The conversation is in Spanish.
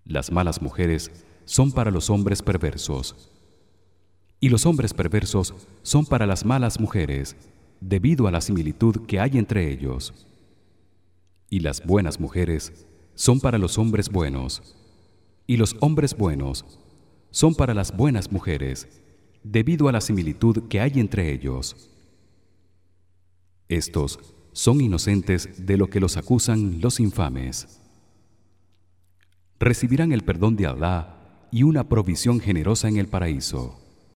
Las malas mujeres son para los hombres perversos, y los hombres perversos son para las malas mujeres, debido a la similitud que hay entre ellos. Y las buenas mujeres son para los hombres buenos, y los hombres buenos son para las buenas mujeres, debido a la similitud que hay entre ellos. Estos son inocentes de lo que los acusan los infames. Recibirán el perdón de Alá y una provisión generosa en el paraíso.